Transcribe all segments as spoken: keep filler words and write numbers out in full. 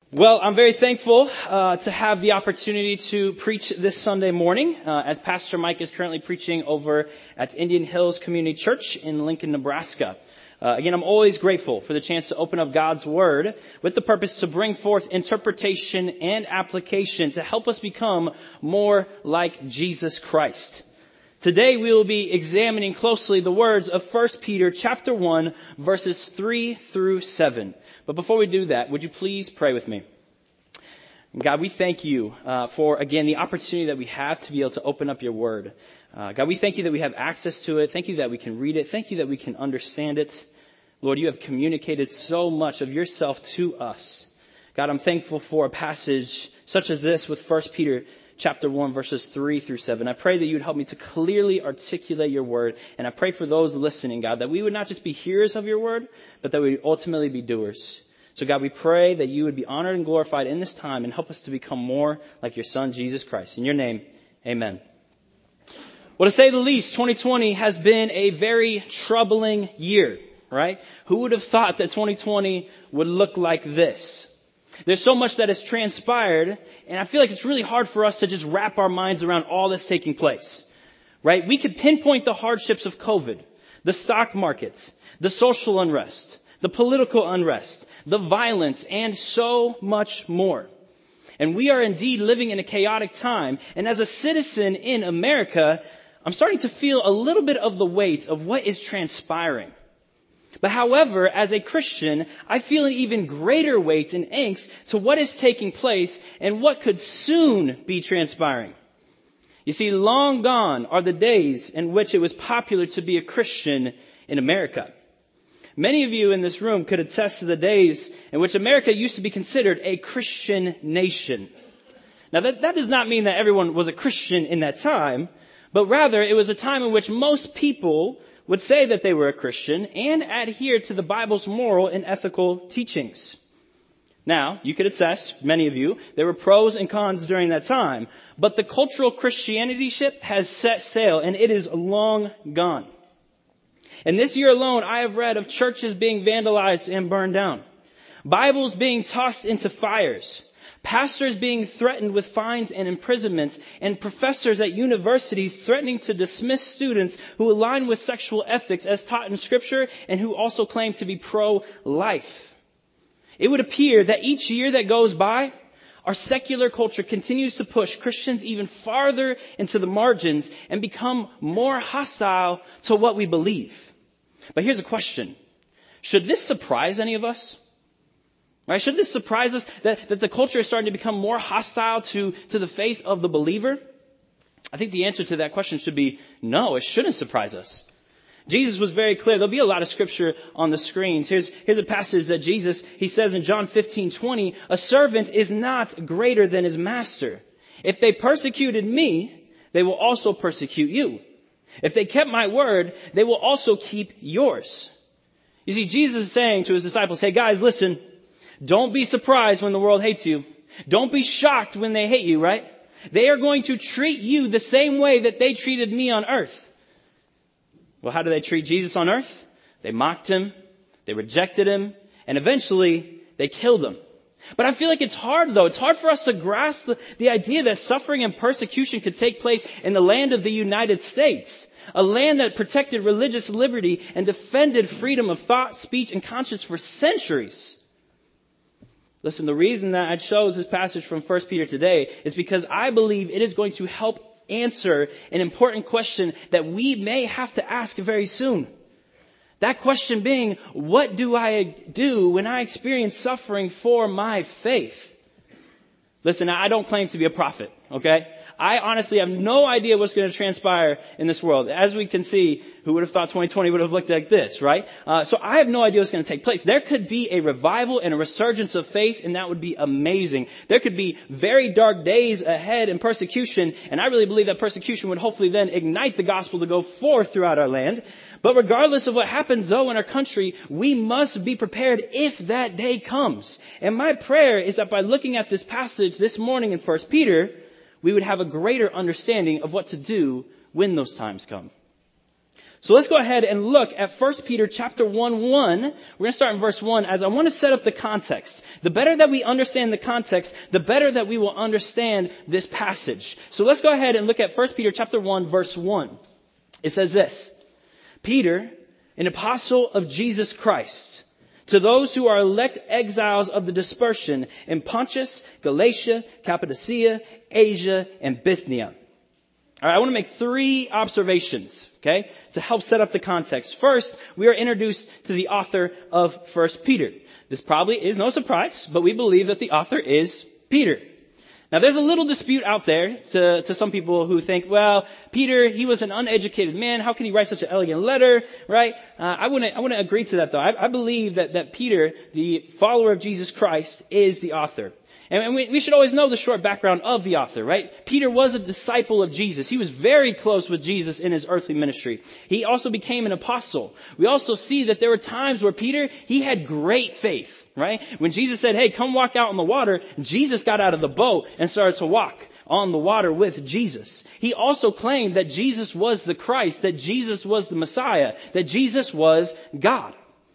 Well, I'm very thankful uh, to have the opportunity to preach this Sunday morning, uh, as Pastor Mike is currently preaching over at Indian Hills Community Church in Lincoln, Nebraska. Uh, again, I'm always grateful for the chance to open up God's Word with the purpose to bring forth interpretation and application to help us become more like Jesus Christ. Today we will be examining closely the words of First Peter chapter one, verses three through seven. But before we do that, would you please pray with me? God, we thank you uh, for, again, the opportunity that we have to be able to open up your word. Uh, God, we thank you that we have access to it. Thank you that we can read it. Thank you that we can understand it. Lord, you have communicated so much of yourself to us. God, I'm thankful for a passage such as this with First Peter chapter one, verses three through seven. I pray that you would help me to clearly articulate your word. And I pray for those listening, God, that we would not just be hearers of your word, but that we would ultimately be doers. So God, we pray that you would be honored and glorified in this time and help us to become more like your son, Jesus Christ. In your name, amen. Well, to say the least, twenty twenty has been a very troubling year, right? Who would have thought that twenty twenty would look like this? There's so much that has transpired, and I feel like it's really hard for us to just wrap our minds around all that's taking place, right? We could pinpoint the hardships of COVID, the stock markets, the social unrest, the political unrest, the violence, and so much more. And we are indeed living in a chaotic time, and as a citizen in America, I'm starting to feel a little bit of the weight of what is transpiring. But however, as a Christian, I feel an even greater weight and angst to what is taking place and what could soon be transpiring. You see, long gone are the days in which it was popular to be a Christian in America. Many of you in this room could attest to the days in which America used to be considered a Christian nation. Now, that, that does not mean that everyone was a Christian in that time, but rather it was a time in which most people would say that they were a Christian and adhere to the Bible's moral and ethical teachings. Now, you could attest, many of you, there were pros and cons during that time, but the cultural Christianity ship has set sail and it is long gone. And this year alone, I have read of churches being vandalized and burned down, Bibles being tossed into fires, pastors being threatened with fines and imprisonment, and professors at universities threatening to dismiss students who align with sexual ethics as taught in Scripture and who also claim to be pro-life. It would appear that each year that goes by, our secular culture continues to push Christians even farther into the margins and become more hostile to what we believe. But here's a question. Should this surprise any of us? Right? Should this surprise us that, that the culture is starting to become more hostile to, to the faith of the believer? I think the answer to that question should be no, it shouldn't surprise us. Jesus was very clear. There'll be a lot of scripture on the screens. Here's, here's a passage that Jesus, he says in John fifteen twenty, a servant is not greater than his master. If they persecuted me, they will also persecute you. If they kept my word, they will also keep yours. You see, Jesus is saying to his disciples, hey guys, listen, don't be surprised when the world hates you. Don't be shocked when they hate you, right? They are going to treat you the same way that they treated me on earth. Well, how do they treat Jesus on earth? They mocked him, they rejected him, and eventually they killed him. But I feel like it's hard, though. It's hard for us to grasp the, the idea that suffering and persecution could take place in the land of the United States, a land that protected religious liberty and defended freedom of thought, speech, and conscience for centuries. Listen, the reason that I chose this passage from First Peter today is because I believe it is going to help answer an important question that we may have to ask very soon. That question being, what do I do when I experience suffering for my faith? Listen, I don't claim to be a prophet, okay? I honestly have no idea what's going to transpire in this world. As we can see, who would have thought twenty twenty would have looked like this, right? Uh, so I have no idea what's going to take place. There could be a revival and a resurgence of faith, and that would be amazing. There could be very dark days ahead in persecution, and I really believe that persecution would hopefully then ignite the gospel to go forth throughout our land. But regardless of what happens, though, in our country, we must be prepared if that day comes. And my prayer is that by looking at this passage this morning in First Peter, we would have a greater understanding of what to do when those times come. So let's go ahead and look at First Peter chapter one, one. We're going to start in verse one as I want to set up the context. The better that we understand the context, the better that we will understand this passage. So let's go ahead and look at First Peter chapter one, verse one. It says this, Peter, an apostle of Jesus Christ, to those who are elect exiles of the dispersion in Pontus, Galatia, Cappadocia, Asia, and Bithynia. All right, I want to make three observations, okay, to help set up the context. First, we are introduced to the author of First Peter. This probably is no surprise, but we believe that the author is Peter. Now, there's a little dispute out there to, to some people who think, well, Peter, he was an uneducated man. How can he write such an elegant letter, right? Uh, I wouldn't, I wouldn't agree to that, though. I, I believe that, that Peter, the follower of Jesus Christ, is the author. And we, we should always know the short background of the author, right? Peter was a disciple of Jesus. He was very close with Jesus in his earthly ministry. He also became an apostle. We also see that there were times where Peter, he had great faith, right? When Jesus said, hey, come walk out on the water, Jesus got out of the boat and started to walk on the water with Jesus. He also claimed that Jesus was the Christ, that Jesus was the Messiah, that Jesus was God.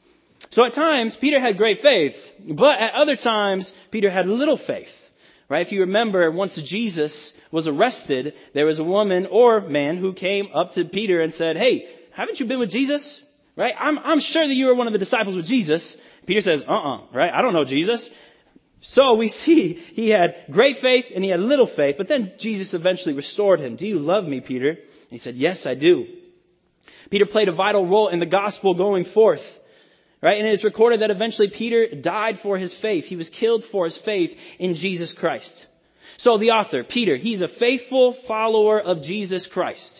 So at times, Peter had great faith, but at other times, Peter had little faith, right? If you remember, once Jesus was arrested, there was a woman or man who came up to Peter and said, hey, haven't you been with Jesus? Right? I'm, I'm sure that you were one of the disciples with Jesus. Peter says, uh-uh, right? I don't know Jesus. So we see he had great faith and he had little faith, but then Jesus eventually restored him. Do you love me, Peter? And he said, yes, I do. Peter played a vital role in the gospel going forth. Right? And it is recorded that eventually Peter died for his faith. He was killed for his faith in Jesus Christ. So the author, Peter, he's a faithful follower of Jesus Christ.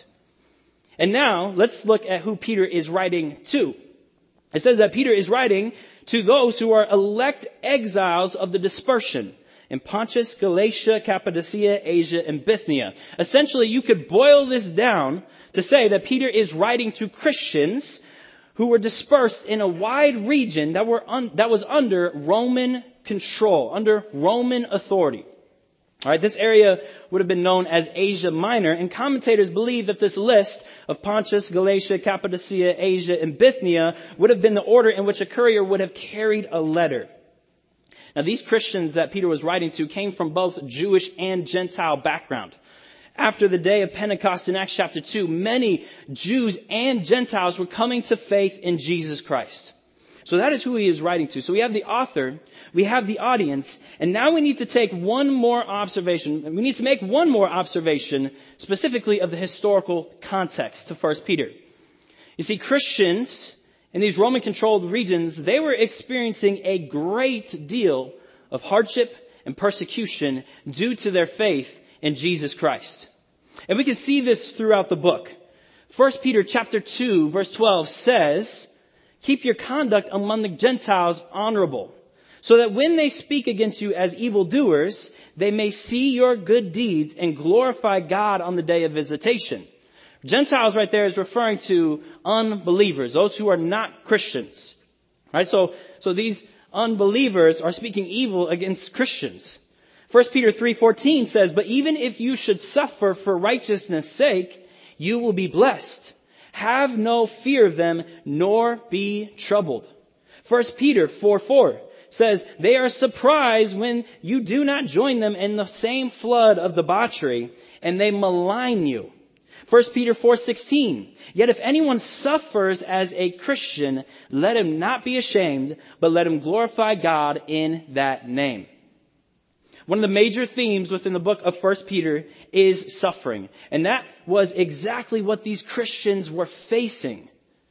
And now let's look at who Peter is writing to. It says that Peter is writing to those who are elect exiles of the dispersion in Pontus, Galatia, Cappadocia, Asia, and Bithynia. Essentially, you could boil this down to say that Peter is writing to Christians who were dispersed in a wide region that were un, that was under Roman control, under Roman authority. All right, this area would have been known as Asia Minor, and commentators believe that this list of Pontus, Galatia, Cappadocia, Asia, and Bithynia would have been the order in which a courier would have carried a letter. Now, these Christians that Peter was writing to came from both Jewish and Gentile background. After the day of Pentecost in Acts chapter two, many Jews and Gentiles were coming to faith in Jesus Christ. So that is who he is writing to. So we have the author, we have the audience, and now we need to take one more observation. We need to make one more observation specifically of the historical context to First Peter. You see, Christians in these Roman-controlled regions, they were experiencing a great deal of hardship and persecution due to their faith in Jesus Christ. And we can see this throughout the book. First Peter chapter two, verse twelve says, keep your conduct among the Gentiles honorable, so that when they speak against you as evildoers, they may see your good deeds and glorify God on the day of visitation. Gentiles right there is referring to unbelievers, those who are not Christians. Right? So, so these unbelievers are speaking evil against Christians. First Peter three fourteen says, but even if you should suffer for righteousness' sake, you will be blessed. Have no fear of them, nor be troubled. First Peter four four says, they are surprised when you do not join them in the same flood of debauchery, and they malign you. First Peter four sixteen, yet if anyone suffers as a Christian, let him not be ashamed, but let him glorify God in that name. One of the major themes within the book of First Peter is suffering. And that was exactly what these Christians were facing.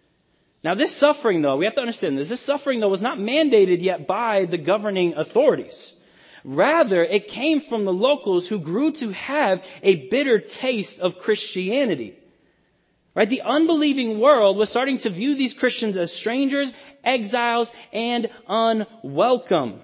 Now, this suffering, though, we have to understand this. This suffering, though, was not mandated yet by the governing authorities. Rather, it came from the locals who grew to have a bitter taste of Christianity. Right? The unbelieving world was starting to view these Christians as strangers, exiles, and unwelcome.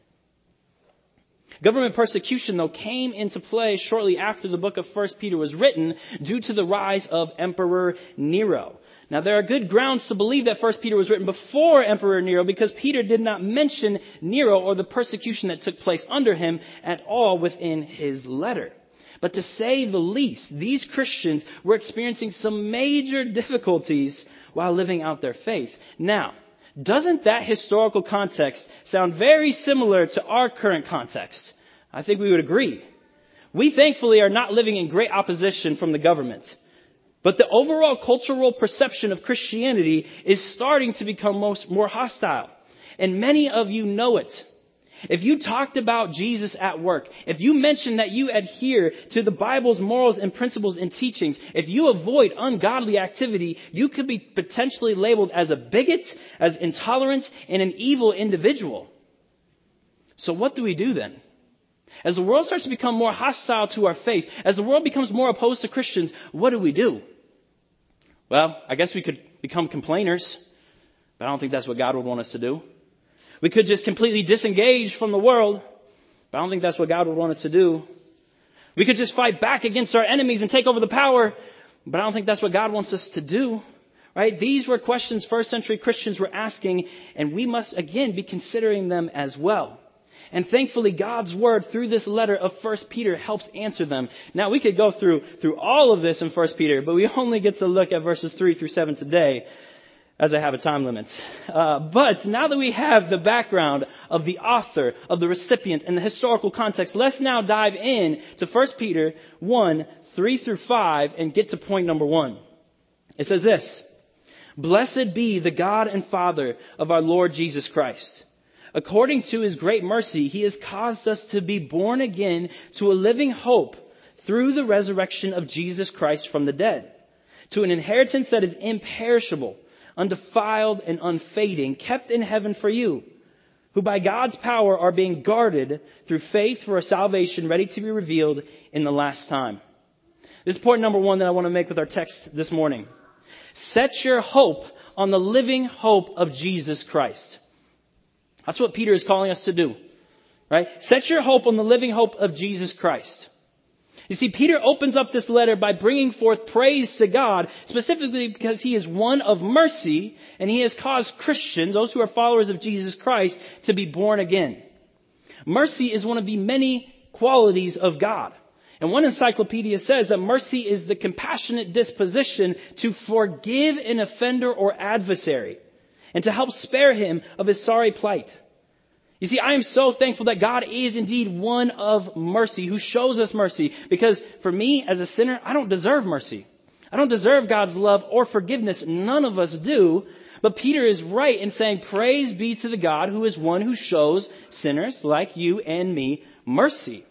Government persecution, though, came into play shortly after the book of First Peter was written due to the rise of Emperor Nero. Now, there are good grounds to believe that First Peter was written before Emperor Nero because Peter did not mention Nero or the persecution that took place under him at all within his letter. But to say the least, these Christians were experiencing some major difficulties while living out their faith. Now, doesn't that historical context sound very similar to our current context? I think we would agree. We thankfully are not living in great opposition from the government. But the overall cultural perception of Christianity is starting to become most, more hostile. And many of you know it. If you talked about Jesus at work, if you mentioned that you adhere to the Bible's morals and principles and teachings, if you avoid ungodly activity, you could be potentially labeled as a bigot, as intolerant, and an evil individual. So what do we do then? As the world starts to become more hostile to our faith, as the world becomes more opposed to Christians, what do we do? Well, I guess we could become complainers, but I don't think that's what God would want us to do. We could just completely disengage from the world, but I don't think that's what God would want us to do. We could just fight back against our enemies and take over the power, but I don't think that's what God wants us to do. Right? These were questions first century Christians were asking, and we must again be considering them as well. And thankfully, God's word through this letter of First Peter helps answer them. Now, we could go through through all of this in First Peter, but we only get to look at verses three through seven today, as I have a time limit. Uh, but now that we have the background of the author, of the recipient, and the historical context, let's now dive in to First Peter one, three through five, and get to point number one. It says this: "Blessed be the God and Father of our Lord Jesus Christ. According to his great mercy, he has caused us to be born again to a living hope through the resurrection of Jesus Christ from the dead, to an inheritance that is imperishable, undefiled and unfading, kept in heaven for you, who by God's power are being guarded through faith for a salvation ready to be revealed in the last time." This is point number one that I want to make with our text this morning. Set your hope on the living hope of Jesus Christ. That's what Peter is calling us to do, right? Set your hope on the living hope of Jesus Christ. You see, Peter opens up this letter by bringing forth praise to God, specifically because he is one of mercy, and he has caused Christians, those who are followers of Jesus Christ, to be born again. Mercy is one of the many qualities of God. And one encyclopedia says that mercy is the compassionate disposition to forgive an offender or adversary, and to help spare him of his sorry plight. You see, I am so thankful that God is indeed one of mercy, who shows us mercy. Because for me, as a sinner, I don't deserve mercy. I don't deserve God's love or forgiveness. None of us do. But Peter is right in saying, praise be to the God who is one who shows sinners like you and me mercy.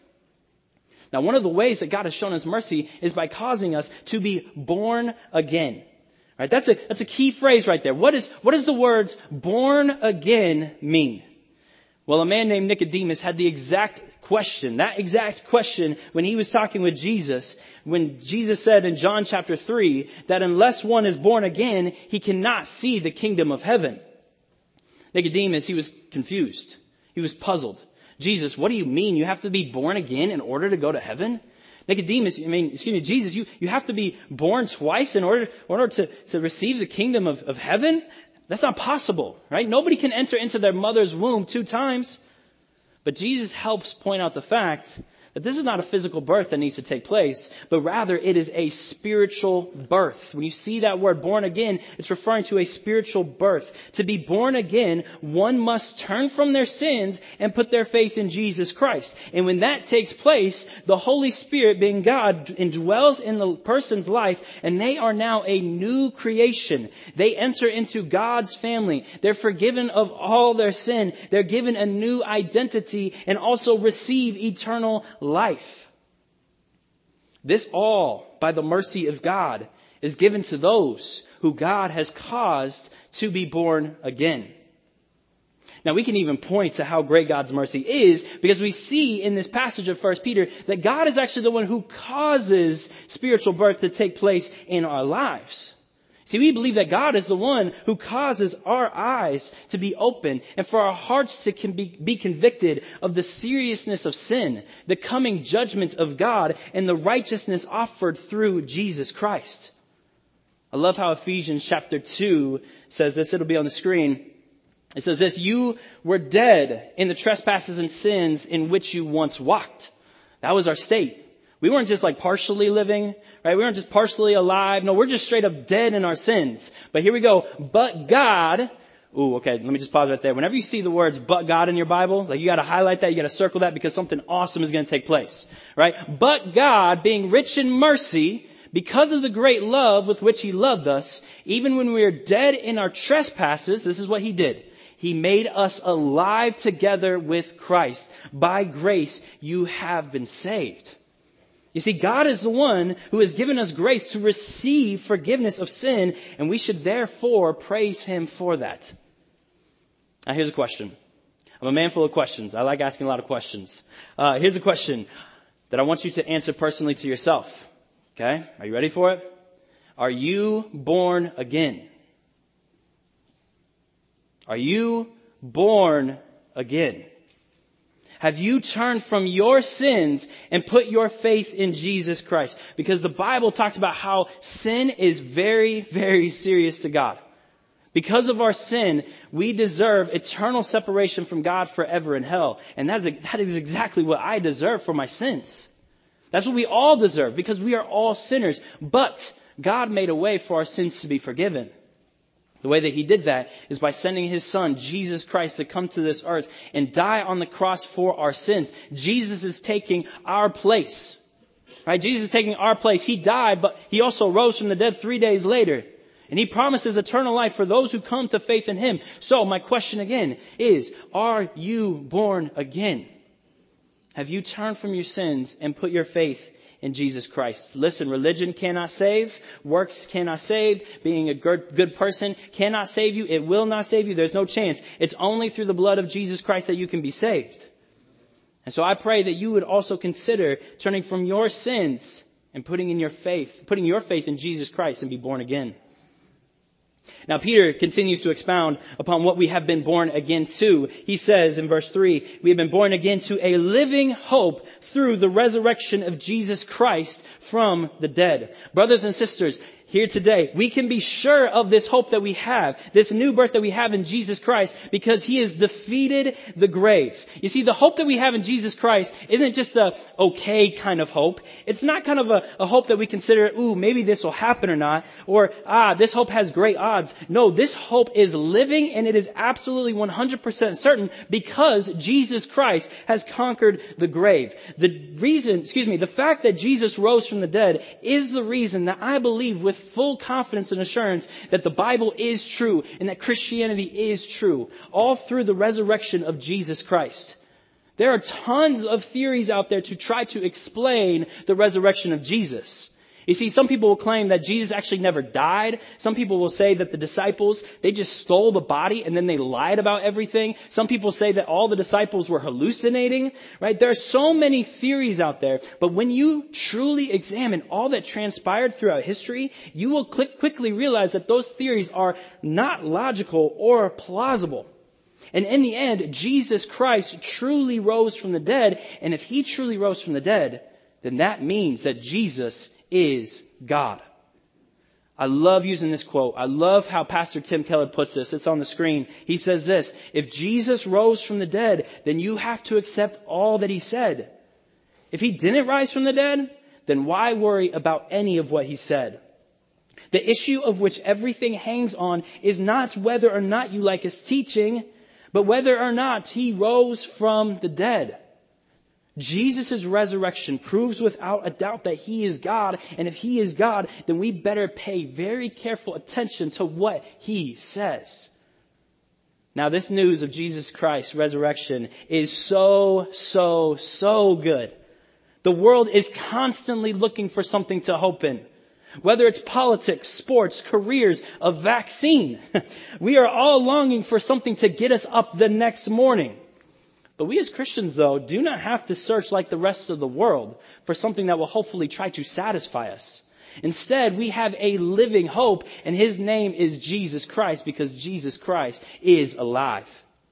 Now, one of the ways that God has shown us mercy is by causing us to be born again. Right, that's a, that's a key phrase right there. What is, what does the words born again mean? Well, a man named Nicodemus had the exact question, that exact question when he was talking with Jesus, when Jesus said in John chapter three that unless one is born again, he cannot see the kingdom of heaven. Nicodemus, he was confused. He was puzzled. Jesus, what do you mean you have to be born again in order to go to heaven? Nicodemus, I mean, excuse me, Jesus, you, you have to be born twice in order, in order to, to receive the kingdom of, of heaven? That's not possible, right? Nobody can enter into their mother's womb two times. But Jesus helps point out the fact that this is not a physical birth that needs to take place, but rather it is a spiritual birth. When you see that word born again, it's referring to a spiritual birth. To be born again, one must turn from their sins and put their faith in Jesus Christ. And when that takes place, the Holy Spirit, being God, indwells in the person's life, and they are now a new creation. They enter into God's family. They're forgiven of all their sin. They're given a new identity and also receive eternal life. This all, by the mercy of God, is given to those who God has caused to be born again. Now, we can even point to how great God's mercy is, because we see in this passage of First Peter that God is actually the one who causes spiritual birth to take place in our lives. See, we believe that God is the one who causes our eyes to be open and for our hearts to can be, be convicted of the seriousness of sin, the coming judgment of God, and the righteousness offered through Jesus Christ. I love how Ephesians chapter two says this. It'll be on the screen. It says this: "You were dead in the trespasses and sins in which you once walked." That was our state. We weren't just like partially living, right? We weren't just partially alive. No, we're just straight up dead in our sins. But here we go. But God, ooh, okay, let me just pause right there. Whenever you see the words but God in your Bible, like you got to highlight that, you got to circle that because something awesome is going to take place, right? But God, being rich in mercy, because of the great love with which he loved us, even when we were dead in our trespasses, this is what he did. He made us alive together with Christ. By grace, you have been saved. You see, God is the one who has given us grace to receive forgiveness of sin, and we should therefore praise him for that. Now, here's a question. I'm a man full of questions. I like asking a lot of questions. Uh, here's a question that I want you to answer personally to yourself. Okay? Are you ready for it? Are you born again? Are you born again? Have you turned from your sins and put your faith in Jesus Christ? Because the Bible talks about how sin is very, very serious to God. Because of our sin, we deserve eternal separation from God forever in hell. And that is, that is exactly what I deserve for my sins. That's what we all deserve because we are all sinners. But God made a way for our sins to be forgiven. The way that he did that is by sending his son, Jesus Christ, to come to this earth and die on the cross for our sins. Jesus is taking our place. Right? Jesus is taking our place. He died, but he also rose from the dead three days later. And he promises eternal life for those who come to faith in him. So my question again is, are you born again? Have you turned from your sins and put your faith in Jesus Christ? Listen, religion cannot save. Works cannot save. Being a good, good person cannot save you. It will not save you. There's no chance. It's only through the blood of Jesus Christ that you can be saved. And so I pray that you would also consider turning from your sins and putting in your faith, putting your faith in Jesus Christ and be born again. Now, Peter continues to expound upon what we have been born again to. He says in verse three, we have been born again to a living hope through the resurrection of Jesus Christ from the dead. Brothers and sisters, here today, we can be sure of this hope that we have, this new birth that we have in Jesus Christ, because he has defeated the grave. You see, the hope that we have in Jesus Christ isn't just a okay kind of hope. It's not kind of a, a hope that we consider, ooh, maybe this will happen or not, or, ah, this hope has great odds. No, this hope is living and it is absolutely one hundred percent certain because Jesus Christ has conquered the grave. The reason, excuse me, the fact that Jesus rose from the dead is the reason that I believe with full confidence and assurance that the Bible is true and that Christianity is true, all through the resurrection of Jesus Christ. There are tons of theories out there to try to explain the resurrection of Jesus. You see, some people will claim that Jesus actually never died. Some people will say that the disciples, they just stole the body and then they lied about everything. Some people say that all the disciples were hallucinating, right? There are so many theories out there. But when you truly examine all that transpired throughout history, you will quickly realize that those theories are not logical or plausible. And in the end, Jesus Christ truly rose from the dead. And if he truly rose from the dead, then that means that Jesus is God. I love using this quote. I love how Pastor Tim Keller puts this. It's on the screen. He says this, if Jesus rose from the dead, then you have to accept all that he said. If he didn't rise from the dead, then why worry about any of what he said? The issue of which everything hangs on is not whether or not you like his teaching, but whether or not he rose from the dead. Jesus' resurrection proves without a doubt that he is God. And if he is God, then we better pay very careful attention to what he says. Now, this news of Jesus Christ's resurrection is so, so, so good. The world is constantly looking for something to hope in. Whether it's politics, sports, careers, a vaccine. We are all longing for something to get us up the next morning. But we as Christians, though, do not have to search like the rest of the world for something that will hopefully try to satisfy us. Instead, we have a living hope, and his name is Jesus Christ because Jesus Christ is alive.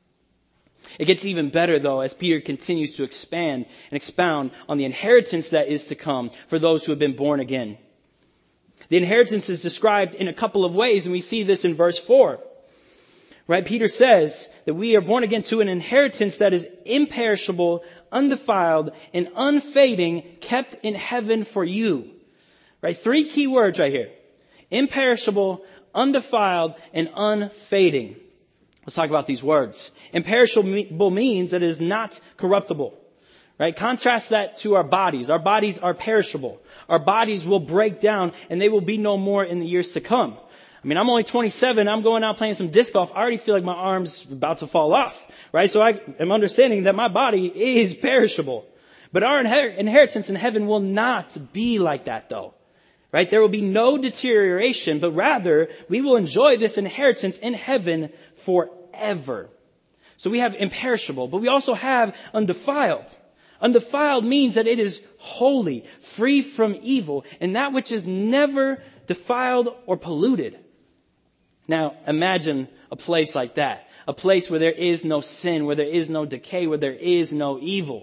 It gets even better, though, as Peter continues to expand and expound on the inheritance that is to come for those who have been born again. The inheritance is described in a couple of ways, and we see this in verse four. Right? Peter says that we are born again to an inheritance that is imperishable, undefiled, and unfading, kept in heaven for you. Right? Three key words right here. Imperishable, undefiled, and unfading. Let's talk about these words. Imperishable means that it is not corruptible. Right? Contrast that to our bodies. Our bodies are perishable. Our bodies will break down and they will be no more in the years to come. I mean, I'm only twenty-seven. I'm going out playing some disc golf. I already feel like my arm's about to fall off. Right? So I am understanding that my body is perishable. But our inher- inheritance in heaven will not be like that though. Right? There will be no deterioration, but rather we will enjoy this inheritance in heaven forever. So we have imperishable, but we also have undefiled. Undefiled means that it is holy, free from evil, and that which is never defiled or polluted. Now, imagine a place like that. A place where there is no sin, where there is no decay, where there is no evil.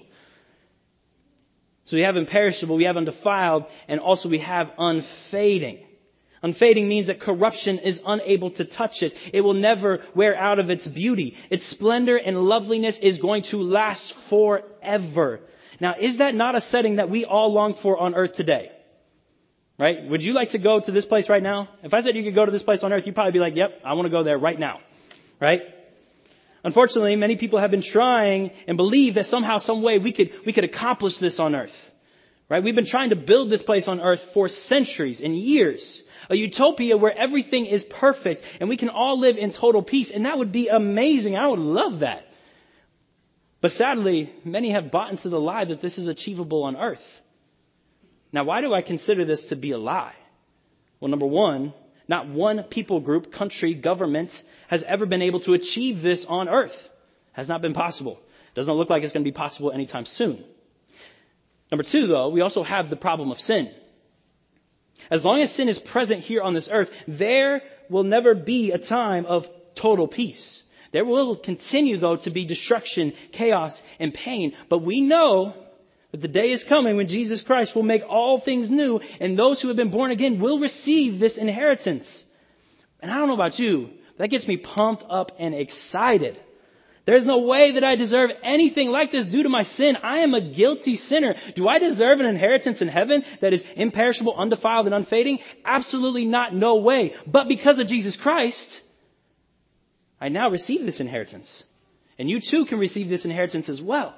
So we have imperishable, we have undefiled, and also we have unfading. Unfading means that corruption is unable to touch it. It will never wear out of its beauty. Its splendor and loveliness is going to last forever. Now, is that not a setting that we all long for on earth today? Right? Would you like to go to this place right now? If I said you could go to this place on earth, you'd probably be like, yep, I want to go there right now. Right? Unfortunately, many people have been trying and believe that somehow, some way we could, we could accomplish this on earth. Right? We've been trying to build this place on earth for centuries and years. A utopia where everything is perfect and we can all live in total peace. And that would be amazing. I would love that. But sadly, many have bought into the lie that this is achievable on earth. Now, why do I consider this to be a lie? Well, number one, not one people group, country, government has ever been able to achieve this on earth. Has not been possible. Doesn't look like it's going to be possible anytime soon. Number two, though, we also have the problem of sin. As long as sin is present here on this earth, there will never be a time of total peace. There will continue, though, to be destruction, chaos, and pain. But we know that the day is coming when Jesus Christ will make all things new, and those who have been born again will receive this inheritance. And I don't know about you, but that gets me pumped up and excited. There's no way that I deserve anything like this due to my sin. I am a guilty sinner. Do I deserve an inheritance in heaven that is imperishable, undefiled, and unfading? Absolutely not. No way. But because of Jesus Christ, I now receive this inheritance. And you too can receive this inheritance as well.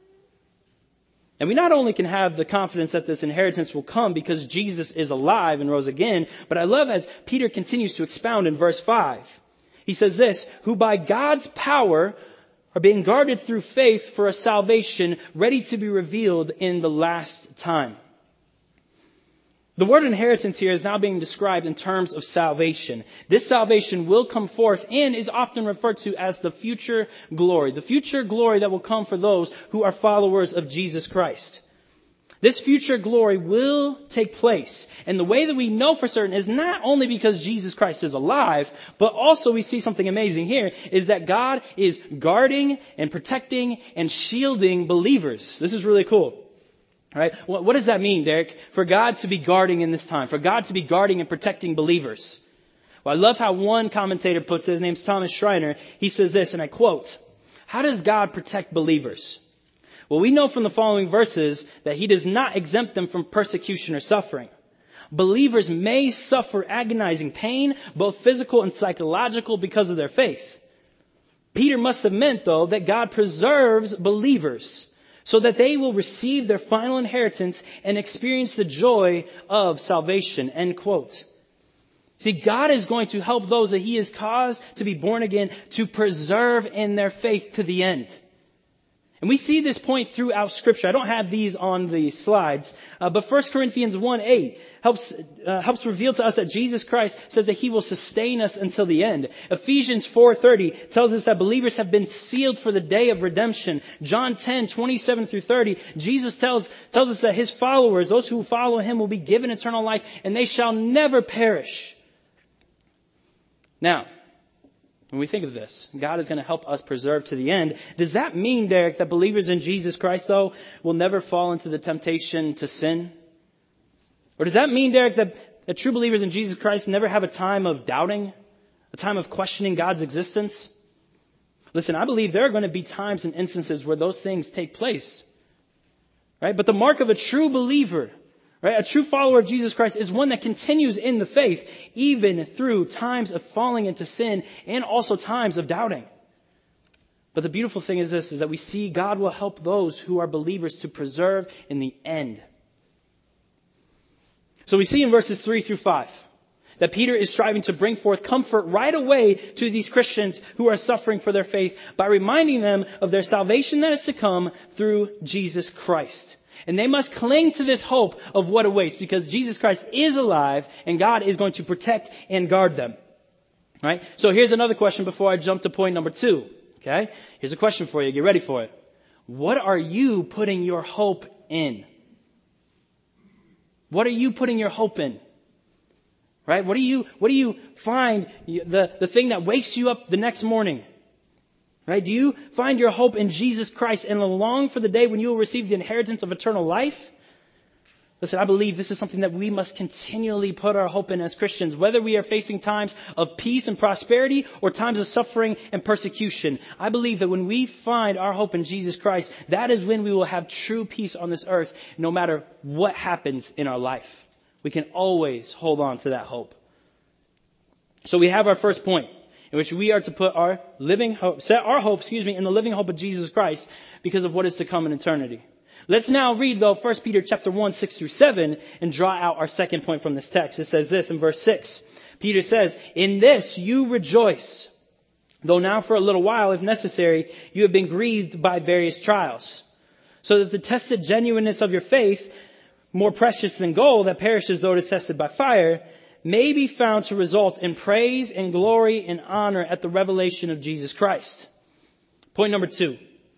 And we not only can have the confidence that this inheritance will come because Jesus is alive and rose again, but I love as Peter continues to expound in verse five. He says this, who by God's power are being guarded through faith for a salvation ready to be revealed in the last time. The word inheritance here is now being described in terms of salvation. This salvation will come forth and is often referred to as the future glory. The future glory that will come for those who are followers of Jesus Christ. This future glory will take place. And the way that we know for certain is not only because Jesus Christ is alive, but also we see something amazing here, is that God is guarding and protecting and shielding believers. This is really cool. All right? What does that mean, Derek? For God to be guarding in this time, for God to be guarding and protecting believers. Well, I love how one commentator puts it. His name's Thomas Schreiner. He says this, and I quote, how does God protect believers? Well, we know from the following verses that he does not exempt them from persecution or suffering. Believers may suffer agonizing pain, both physical and psychological, because of their faith. Peter must have meant, though, that God preserves believers so that they will receive their final inheritance and experience the joy of salvation. End quote. See, God is going to help those that he has caused to be born again to preserve in their faith to the end. And we see this point throughout Scripture. I don't have these on the slides, uh, but First Corinthians one eight helps uh, helps reveal to us that Jesus Christ says that he will sustain us until the end. Ephesians four thirty tells us that believers have been sealed for the day of redemption. John ten twenty-seven through thirty, Jesus tells tells us that his followers, those who follow him, will be given eternal life, and they shall never perish. Now, when we think of this, God is going to help us preserve to the end. Does that mean, Derek, that believers in Jesus Christ, though, will never fall into the temptation to sin? Or does that mean, Derek, that, that true believers in Jesus Christ never have a time of doubting, a time of questioning God's existence? Listen, I believe there are going to be times and instances where those things take place. right? But the mark of a true believer, right, a true follower of Jesus Christ is one that continues in the faith, even through times of falling into sin and also times of doubting. But the beautiful thing is this, is that we see God will help those who are believers to preserve in the end. So we see in verses three through five that Peter is striving to bring forth comfort right away to these Christians who are suffering for their faith by reminding them of their salvation that is to come through Jesus Christ. And they must cling to this hope of what awaits, because Jesus Christ is alive and God is going to protect and guard them. Right? So here's another question before I jump to point number two. Okay? Here's a question for you. Get ready for it. What are you putting your hope in? What are you putting your hope in? Right? What do you, what do you find the, the thing that wakes you up the next morning? Right? Do you find your hope in Jesus Christ and long for the day when you will receive the inheritance of eternal life? Listen, I believe this is something that we must continually put our hope in as Christians, whether we are facing times of peace and prosperity or times of suffering and persecution. I believe that when we find our hope in Jesus Christ, that is when we will have true peace on this earth, no matter what happens in our life. We can always hold on to that hope. So we have our first point, in which we are to put our living hope, set our hope, excuse me, in the living hope of Jesus Christ because of what is to come in eternity. Let's now read, though, First Peter chapter one, six through seven, and draw out our second point from this text. It says this in verse six. Peter says, "In this you rejoice, though now for a little while, if necessary, you have been grieved by various trials, so that the tested genuineness of your faith, more precious than gold that perishes though it is tested by fire, may be found to result in praise and glory and honor at the revelation of Jesus Christ." Point number two.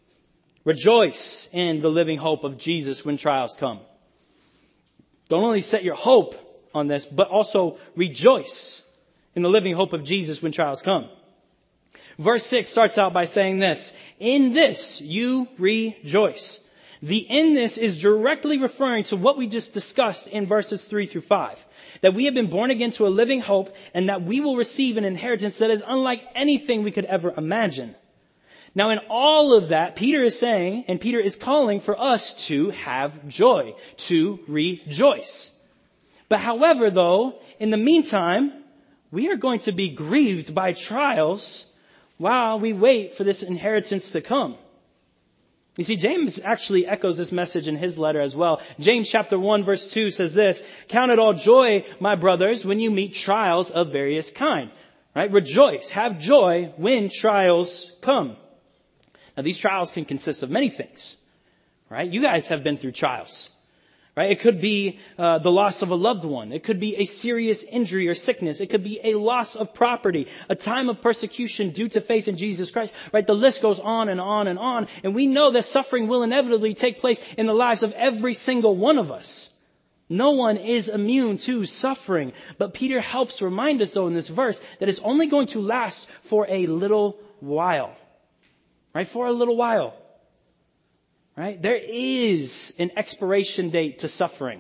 Rejoice in the living hope of Jesus when trials come. Don't only set your hope on this, but also rejoice in the living hope of Jesus when trials come. Verse six starts out by saying this, "In this you rejoice." The "in this" is directly referring to what we just discussed in verses three through five. That we have been born again to a living hope and that we will receive an inheritance that is unlike anything we could ever imagine. Now, in all of that, Peter is saying, and Peter is calling for us to have joy, to rejoice. But however, though, in the meantime, we are going to be grieved by trials while we wait for this inheritance to come. You see, James actually echoes this message in his letter as well. James chapter one verse two says this, "Count it all joy, my brothers, when you meet trials of various kind." Right? Rejoice, have joy when trials come. Now, these trials can consist of many things, right? You guys have been through trials, right? It could be uh, the loss of a loved one. It could be a serious injury or sickness. It could be a loss of property, a time of persecution due to faith in Jesus Christ, right? The list goes on and on and on. And we know that suffering will inevitably take place in the lives of every single one of us. No one is immune to suffering. But Peter helps remind us, though, in this verse that it's only going to last for a little while. Right? For a little while. Right? There is an expiration date to suffering.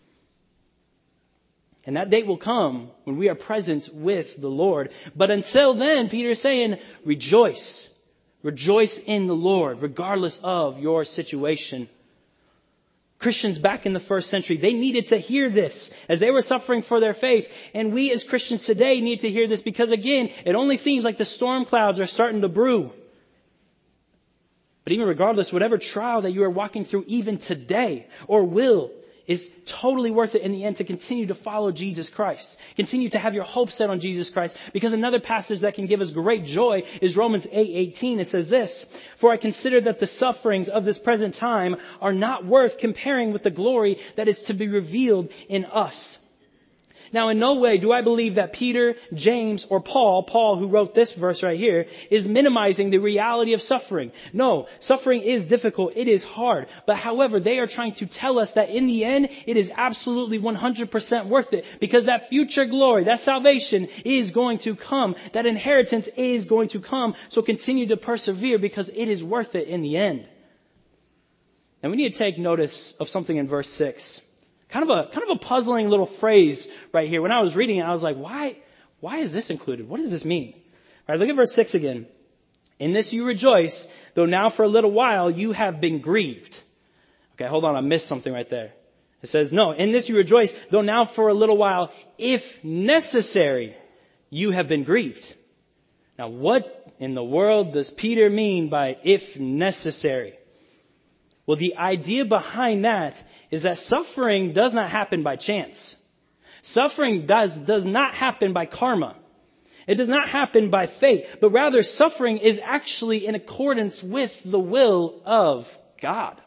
And that date will come when we are present with the Lord. But until then, Peter is saying, rejoice. Rejoice in the Lord, regardless of your situation. Christians back in the first century, they needed to hear this as they were suffering for their faith. And we as Christians today need to hear this because, again, it only seems like the storm clouds are starting to brew. But even regardless, whatever trial that you are walking through even today or will is totally worth it in the end to continue to follow Jesus Christ. Continue to have your hope set on Jesus Christ. Because another passage that can give us great joy is Romans eight eighteen. It says this, "For I consider that the sufferings of this present time are not worth comparing with the glory that is to be revealed in us." Now, in no way do I believe that Peter, James, or Paul, Paul who wrote this verse right here, is minimizing the reality of suffering. No, suffering is difficult. It is hard. But however, they are trying to tell us that in the end, it is absolutely one hundred percent worth it. Because that future glory, that salvation is going to come. That inheritance is going to come. So continue to persevere because it is worth it in the end. And we need to take notice of something in verse six. Kind of a kind of a puzzling little phrase right here. When I was reading it, I was like, why, why is this included? What does this mean? All right, look at verse six again. "In this you rejoice, though now for a little while you have been grieved." Okay, hold on. I missed something right there. It says, no, in this you rejoice, though now for a little while, if necessary, you have been grieved. Now, what in the world does Peter mean by if necessary? Well, the idea behind that is that suffering does not happen by chance. Suffering does, does not happen by karma. It does not happen by fate, but rather suffering is actually in accordance with the will of God.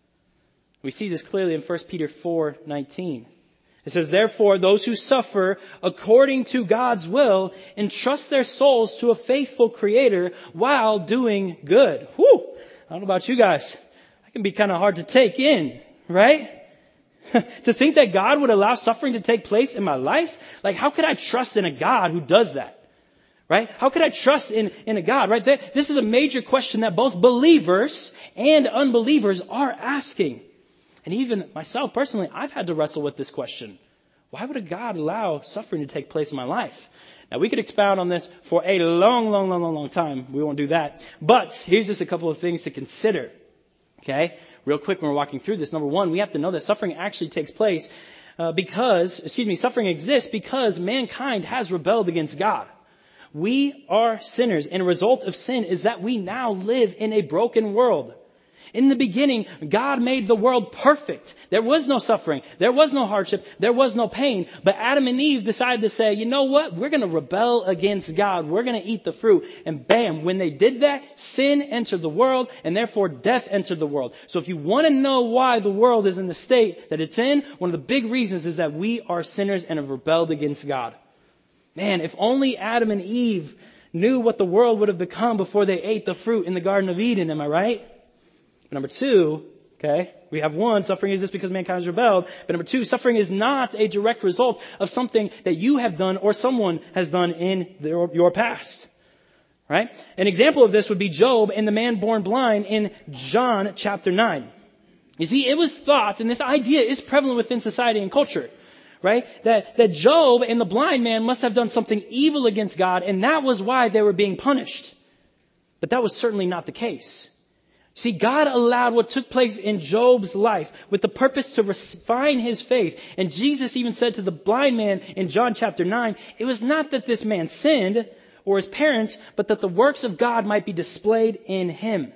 We see this clearly in First Peter four nineteen. It says, therefore, those who suffer according to God's will entrust their souls to a faithful Creator while doing good. Whew! I don't know about you guys. That can be kind of hard to take in, right? To think that God would allow suffering to take place in my life? Like, how could I trust in a God who does that? Right? How could I trust in, in a God, right? This is a major question that both believers and unbelievers are asking. And even myself personally, I've had to wrestle with this question. Why would a God allow suffering to take place in my life? Now, we could expound on this for a long, long, long, long, long time. We won't do that. But here's just a couple of things to consider. Okay? Real quick when we're walking through this. Number one, we have to know that suffering actually takes place uh, because, excuse me, suffering exists because mankind has rebelled against God. We are sinners, and a result of sin is that we now live in a broken world. In the beginning, God made the world perfect. There was no suffering. There was no hardship. There was no pain. But Adam and Eve decided to say, you know what? We're going to rebel against God. We're going to eat the fruit. And bam, when they did that, sin entered the world, and therefore death entered the world. So if you want to know why the world is in the state that it's in, one of the big reasons is that we are sinners and have rebelled against God. Man, if only Adam and Eve knew what the world would have become before they ate the fruit in the Garden of Eden. Am I right? Number two, okay, we have one, suffering exists because mankind has rebelled. But number two, suffering is not a direct result of something that you have done or someone has done in their, your past. Right? An example of this would be Job and the man born blind in John chapter nine. You see, it was thought, and this idea is prevalent within society and culture, right? That, that Job and the blind man must have done something evil against God, and that was why they were being punished. But that was certainly not the case. See, God allowed what took place in Job's life with the purpose to refine his faith. And Jesus even said to the blind man in John chapter nine, it was not that this man sinned or his parents, but that the works of God might be displayed in him.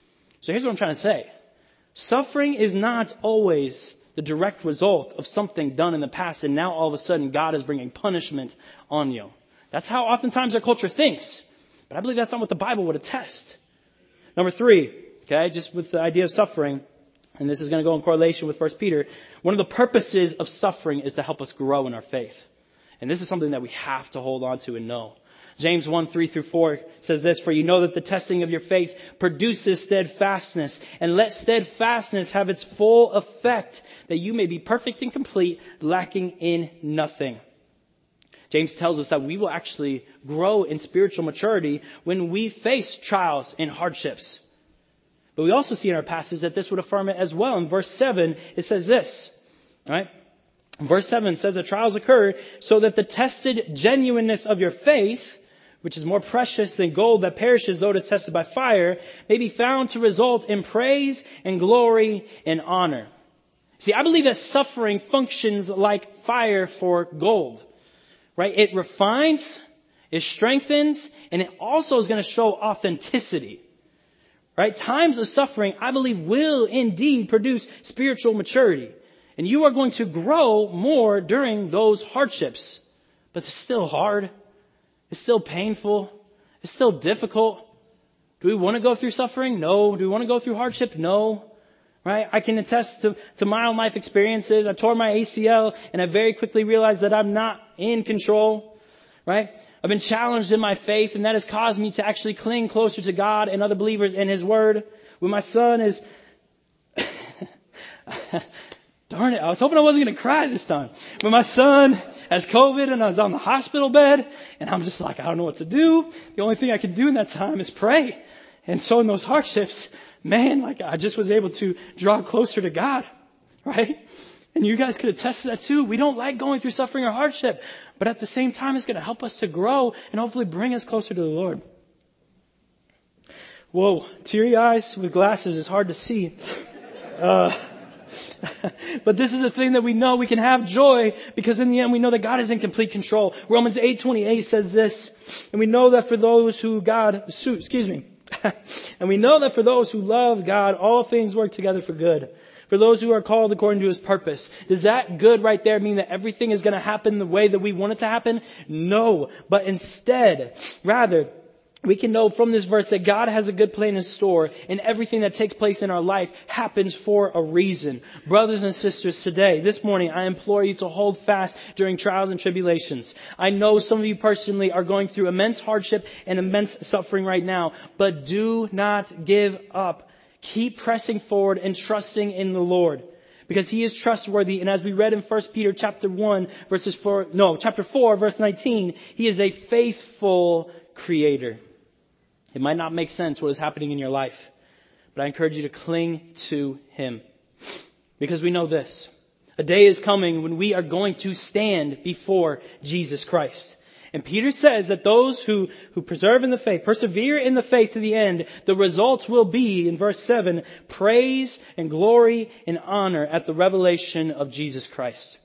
So here's what I'm trying to say. Suffering is not always the direct result of something done in the past, and now all of a sudden God is bringing punishment on you. That's how oftentimes our culture thinks. But I believe that's not what the Bible would attest. Number three. Okay, just with the idea of suffering, and this is going to go in correlation with First Peter, one of the purposes of suffering is to help us grow in our faith. And this is something that we have to hold on to and know. James one, three through four says this, for you know that the testing of your faith produces steadfastness, and let steadfastness have its full effect, that you may be perfect and complete, lacking in nothing. James tells us that we will actually grow in spiritual maturity when we face trials and hardships. But we also see in our passage that this would affirm it as well. In verse seven, it says this, right? Verse seven says that trials occur so that the tested genuineness of your faith, which is more precious than gold that perishes though it is tested by fire, may be found to result in praise and glory and honor. See, I believe that suffering functions like fire for gold, right? It refines, it strengthens, and it also is going to show authenticity. Right? Times of suffering, I believe, will indeed produce spiritual maturity. And you are going to grow more during those hardships. But it's still hard. It's still painful. It's still difficult. Do we want to go through suffering? No. Do we want to go through hardship? No. Right? I can attest to, to my own life experiences. I tore my A C L and I very quickly realized that I'm not in control. Right? I've been challenged in my faith, and that has caused me to actually cling closer to God and other believers in His Word. When my son is... Darn it, I was hoping I wasn't going to cry this time. When my son has COVID and I was on the hospital bed, and I'm just like, I don't know what to do. The only thing I can do in that time is pray. And so in those hardships, man, like I just was able to draw closer to God, right? And you guys could attest to that too. We don't like going through suffering or hardship. But at the same time, it's going to help us to grow and hopefully bring us closer to the Lord. Whoa, teary eyes with glasses is hard to see. Uh, But this is the thing that we know we can have joy because in the end we know that God is in complete control. Romans eight twenty-eight says this, and we know that for those who God, excuse me, and we know that for those who love God, all things work together for good. For those who are called according to His purpose. Does that good right there mean that everything is going to happen the way that we want it to happen? No. But instead, rather, we can know from this verse that God has a good plan in store and everything that takes place in our life happens for a reason. Brothers and sisters, today, this morning, I implore you to hold fast during trials and tribulations. I know some of you personally are going through immense hardship and immense suffering right now, but do not give up. Keep pressing forward and trusting in the Lord because He is trustworthy. And as we read in First Peter chapter one, verses four, no, chapter four, verse nineteen, He is a faithful Creator. It might not make sense what is happening in your life, but I encourage you to cling to Him because we know this. A day is coming when we are going to stand before Jesus Christ. And Peter says that those who, who preserve in the faith, persevere in the faith to the end, the results will be, in verse seven, praise and glory and honor at the revelation of Jesus Christ.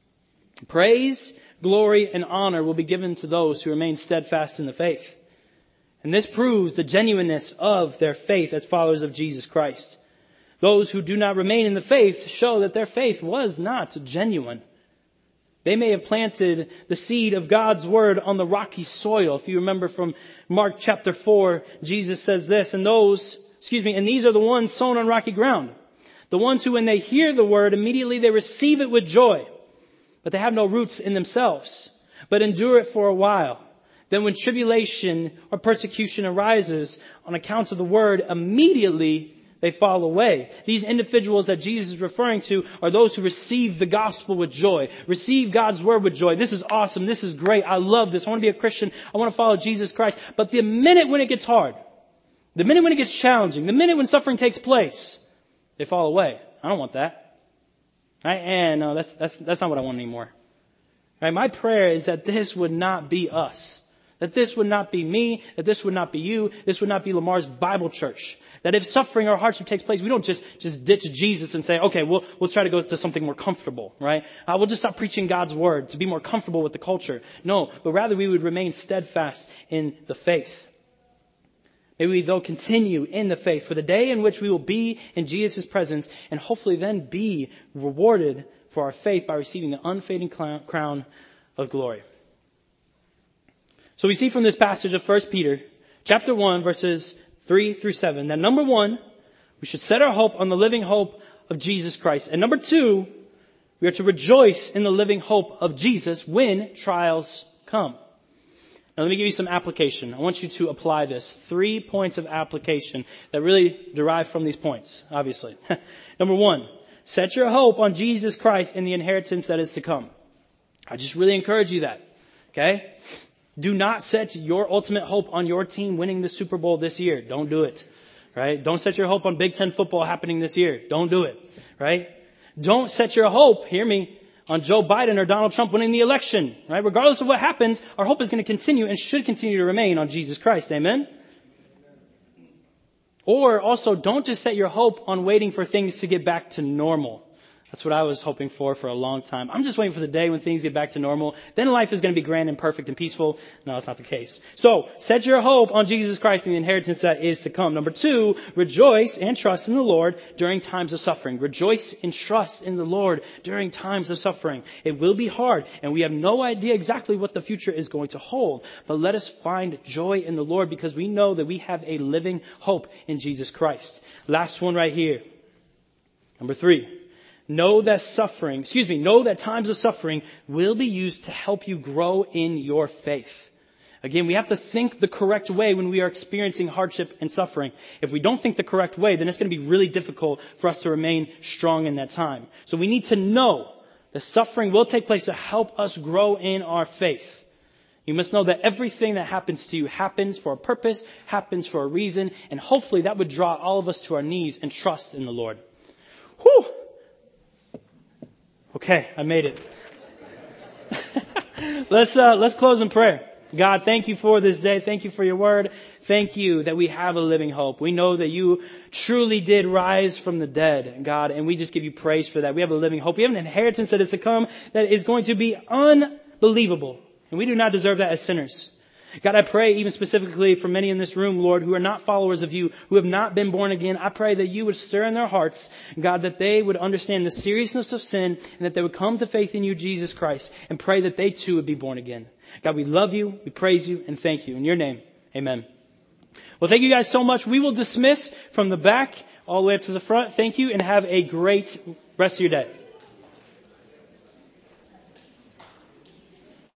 Praise, glory, and honor will be given to those who remain steadfast in the faith. And this proves the genuineness of their faith as followers of Jesus Christ. Those who do not remain in the faith show that their faith was not genuine. They may have planted the seed of God's word on the rocky soil. If you remember from Mark chapter four, Jesus says this, and those, excuse me, and these are the ones sown on rocky ground. The ones who when they hear the word, immediately they receive it with joy. But they have no roots in themselves, but endure it for a while. Then when tribulation or persecution arises on account of the word, immediately they fall away. These individuals that Jesus is referring to are those who receive the gospel with joy. Receive God's word with joy. This is awesome. This is great. I love this. I want to be a Christian. I want to follow Jesus Christ. But the minute when it gets hard, the minute when it gets challenging, the minute when suffering takes place, they fall away. I don't want that. Right? And no, that's, that's, that's not what I want anymore. Right? My prayer is that this would not be us. That this would not be me, that this would not be you, this would not be Lamar's Bible Church. That if suffering or hardship takes place, we don't just, just ditch Jesus and say, okay, we'll, we'll try to go to something more comfortable, right? Uh, we'll just stop preaching God's word to be more comfortable with the culture. No, but rather we would remain steadfast in the faith. May we, though, continue in the faith for the day in which we will be in Jesus' presence and hopefully then be rewarded for our faith by receiving the unfading crown of glory. So we see from this passage of First Peter, chapter one, verses three through seven, that number one, we should set our hope on the living hope of Jesus Christ. And number two, we are to rejoice in the living hope of Jesus when trials come. Now let me give you some application. I want you to apply this. Three points of application that really derive from these points, obviously. Number one, set your hope on Jesus Christ and the inheritance that is to come. I just really encourage you that. Okay? Do not set your ultimate hope on your team winning the Super Bowl this year. Don't do it. Right? Don't set your hope on Big Ten football happening this year. Don't do it. Right? Don't set your hope, hear me, on Joe Biden or Donald Trump winning the election. Right? Regardless of what happens, our hope is going to continue and should continue to remain on Jesus Christ. Amen? Or also, don't just set your hope on waiting for things to get back to normal. That's what I was hoping for for a long time. I'm just waiting for the day when things get back to normal. Then life is going to be grand and perfect and peaceful. No, that's not the case. So, set your hope on Jesus Christ and the inheritance that is to come. Number two, rejoice and trust in the Lord during times of suffering. Rejoice and trust in the Lord during times of suffering. It will be hard, and we have no idea exactly what the future is going to hold. But let us find joy in the Lord because we know that we have a living hope in Jesus Christ. Last one right here. Number three. Know that suffering, excuse me, know that times of suffering will be used to help you grow in your faith. Again, we have to think the correct way when we are experiencing hardship and suffering. If we don't think the correct way, then it's going to be really difficult for us to remain strong in that time. So we need to know that suffering will take place to help us grow in our faith. You must know that everything that happens to you happens for a purpose, happens for a reason, and hopefully that would draw all of us to our knees and trust in the Lord. Whew! Okay, I made it. let's uh, let's close in prayer. God, thank you for this day. Thank you for your word. Thank you that we have a living hope. We know that you truly did rise from the dead, God, and we just give you praise for that. We have a living hope. We have an inheritance that is to come that is going to be unbelievable. And we do not deserve that as sinners. God, I pray even specifically for many in this room, Lord, who are not followers of you, who have not been born again. I pray that you would stir in their hearts, God, that they would understand the seriousness of sin and that they would come to faith in you, Jesus Christ, and pray that they too would be born again. God, we love you, we praise you, and thank you. In your name, amen. Well, thank you guys so much. We will dismiss from the back all the way up to the front. Thank you, and have a great rest of your day.